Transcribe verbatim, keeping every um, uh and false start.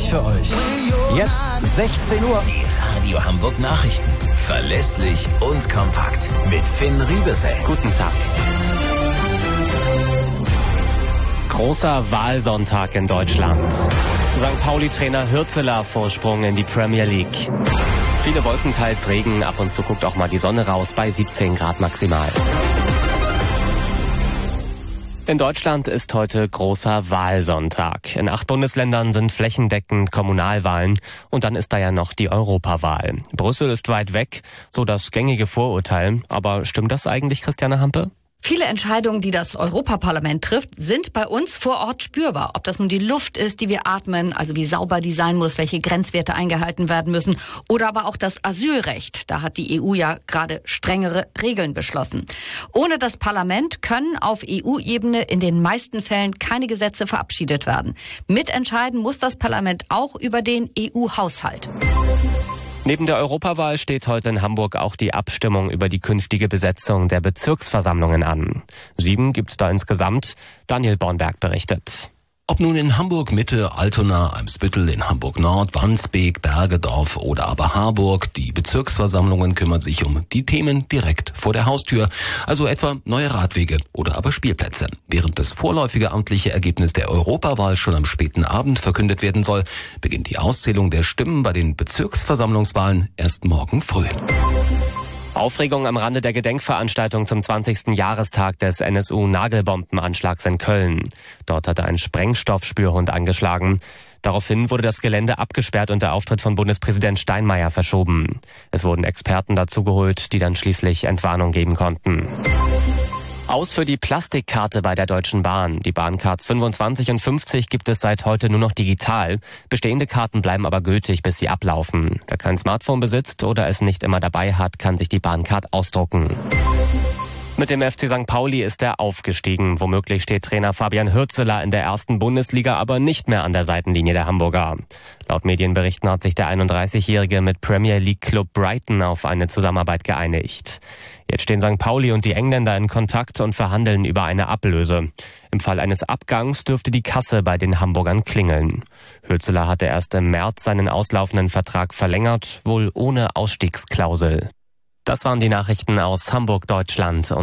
für euch. Jetzt sechzehn Uhr. Die Radio Hamburg Nachrichten. Verlässlich und kompakt. Mit Finn Riebesell. Guten Tag. Großer Wahlsonntag in Deutschland. Sankt Pauli-Trainer Hürzeler Vorsprung in die Premier League. Viele Wolken, teils Regen, ab und zu guckt auch mal die Sonne raus bei siebzehn Grad maximal. In Deutschland ist heute großer Wahlsonntag. In acht Bundesländern sind flächendeckend Kommunalwahlen und dann ist da ja noch die Europawahl. Brüssel ist weit weg, so das gängige Vorurteil. Aber stimmt das eigentlich, Christiane Hampe? Viele Entscheidungen, die das Europaparlament trifft, sind bei uns vor Ort spürbar. Ob das nun die Luft ist, die wir atmen, also wie sauber die sein muss, welche Grenzwerte eingehalten werden müssen, oder aber auch das Asylrecht. Da hat die E U ja gerade strengere Regeln beschlossen. Ohne das Parlament können auf E U-Ebene in den meisten Fällen keine Gesetze verabschiedet werden. Mitentscheiden muss das Parlament auch über den E U-Haushalt. Neben der Europawahl steht heute in Hamburg auch die Abstimmung über die künftige Besetzung der Bezirksversammlungen an. Sieben gibt's da insgesamt. Daniel Bornberg berichtet. Ob nun in Hamburg Mitte, Altona, Eimsbüttel, in Hamburg Nord, Wandsbek, Bergedorf oder aber Harburg, die Bezirksversammlungen kümmern sich um die Themen direkt vor der Haustür, also etwa neue Radwege oder aber Spielplätze. Während das vorläufige amtliche Ergebnis der Europawahl schon am späten Abend verkündet werden soll, beginnt die Auszählung der Stimmen bei den Bezirksversammlungswahlen erst morgen früh. Aufregung am Rande der Gedenkveranstaltung zum zwanzigsten Jahrestag des N S U-Nagelbombenanschlags in Köln. Dort hatte ein Sprengstoffspürhund angeschlagen. Daraufhin wurde das Gelände abgesperrt und der Auftritt von Bundespräsident Steinmeier verschoben. Es wurden Experten dazugeholt, die dann schließlich Entwarnung geben konnten. Aus für die Plastikkarte bei der Deutschen Bahn. Die Bahncards fünfundzwanzig und fünfzig gibt es seit heute nur noch digital. Bestehende Karten bleiben aber gültig, bis sie ablaufen. Wer kein Smartphone besitzt oder es nicht immer dabei hat, kann sich die Bahncard ausdrucken. Mit dem F C Sankt Pauli ist er aufgestiegen. Womöglich steht Trainer Fabian Hürzeler in der ersten Bundesliga aber nicht mehr an der Seitenlinie der Hamburger. Laut Medienberichten hat sich der einunddreißigjährige mit Premier League Club Brighton auf eine Zusammenarbeit geeinigt. Jetzt stehen Sankt Pauli und die Engländer in Kontakt und verhandeln über eine Ablöse. Im Fall eines Abgangs dürfte die Kasse bei den Hamburgern klingeln. Hürzeler hatte erst im März seinen auslaufenden Vertrag verlängert, wohl ohne Ausstiegsklausel. Das waren die Nachrichten aus Hamburg, Deutschland.